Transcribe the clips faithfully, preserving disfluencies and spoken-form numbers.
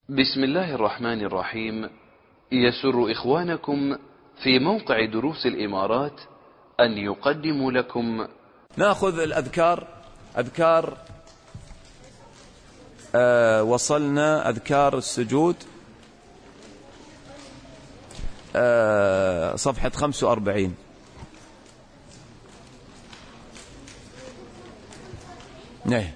بسم الله الرحمن الرحيم. يسر إخوانكم في موقع دروس الإمارات أن يقدموا لكم نأخذ الأذكار. أذكار آه وصلنا أذكار السجود آه صفحة خمسة وأربعين. نعم.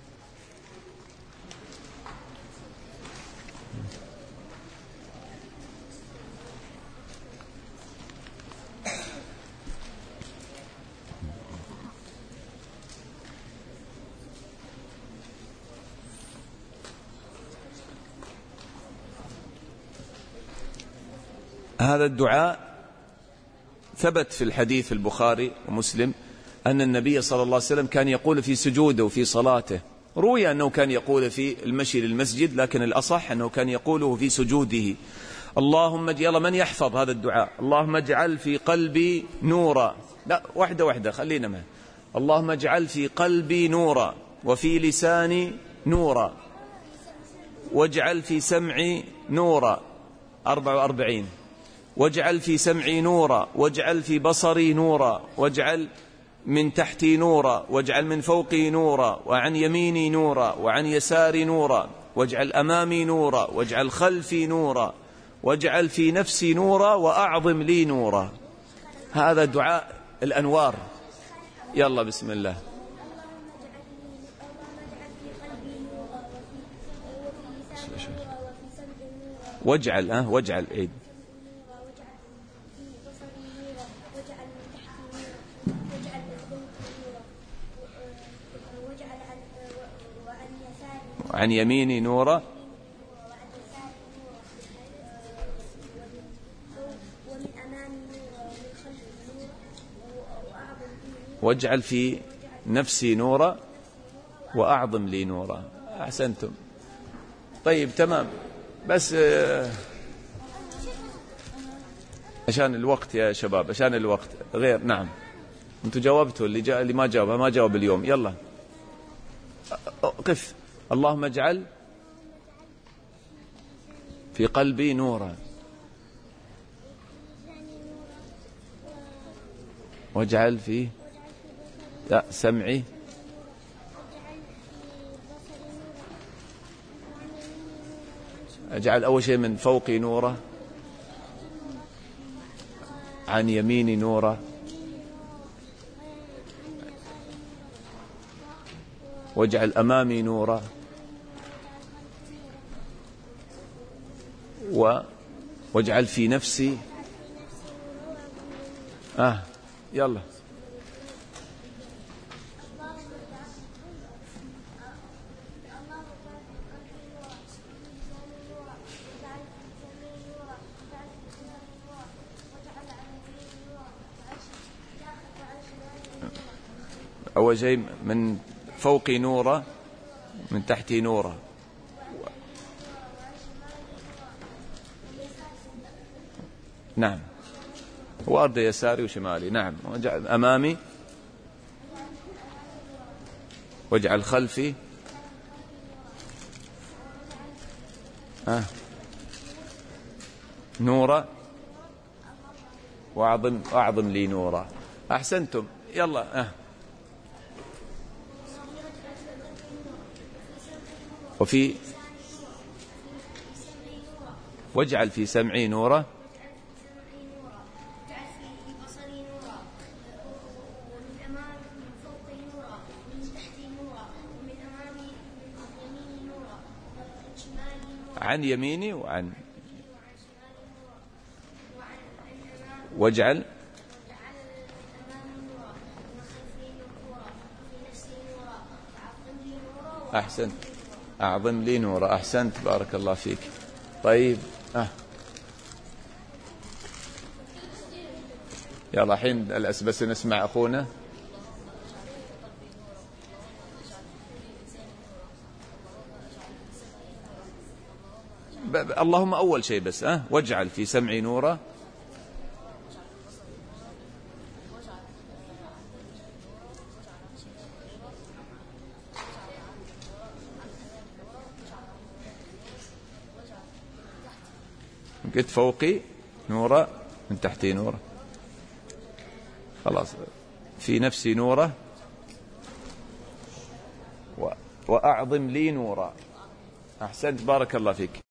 هذا الدعاء ثبت في الحديث البخاري ومسلم أن النبي صلى الله عليه وسلم كان يقول في سجوده وفي صلاته. روي أنه كان يقول في المشي للمسجد، لكن الأصح أنه كان يقوله في سجوده. اللهم يلا من يحفظ هذا الدعاء؟ اللهم اجعل في قلبي نورا. لا، واحدة واحدة خلينا معه. اللهم اجعل في قلبي نورا وفي لساني نورا واجعل في سمعي نورا. أربع وأربعين. واجعل في سمعي نورا واجعل في بصري نورا واجعل من تحتي نورا واجعل من فوقي نورا وعن يميني نورا وعن يساري نورا واجعل أمامي نورا واجعل خلفي نورا واجعل في نفسي نورا وأعظم لي نورا. هذا دعاء الأنوار. يلا بسم الله. واجعل أه واجعل عيد عن يميني نورا واجعل في نفسي نورا وأعظم لي نورا. أحسنتم. طيب تمام، بس عشان الوقت يا شباب، عشان الوقت غير. نعم انتوا جاوبتوا، اللي جاء اللي ما جاوب ما جاوب اليوم. يلا قف. اللهم اجعل في قلبي نورا واجعل في لا سمعي اجعل اول شيء من فوقي نورا عن يميني نورا واجعل أمامي نورا واجعل في نفسي آه يلا أول شيء من فوقي نورا من تحتي نورا. نعم، وأرض يساري وشمالي. نعم، واجعل أمامي واجعل خلفي آه. نورا وأعظم أعظم لي نورا. أحسنتم. يلا آه. وفي واجعل في سمعي نورا عن يميني وعن واجعل أحسنت أعظم لي نورا. أحسنت، بارك الله فيك. طيب آه. يلا الحين بس نسمع أخونا. اللهم أول شيء بس آه. واجعل في سمعي نورا قلت فوقي نورا من تحتي نورا، خلاص في نفسي نورا وأعظم لي نورا. أحسنت، بارك الله فيك.